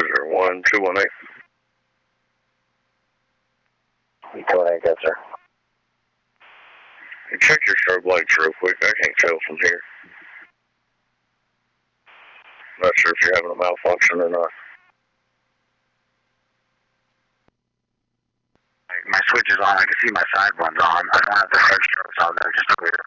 218. 218, yes, sir. Check your strobe lights real quick. I can't tell from here. Not sure if you're having a malfunction or not. My switch is on. I can see my side one's on. I don't have the head strobes on there, just clear.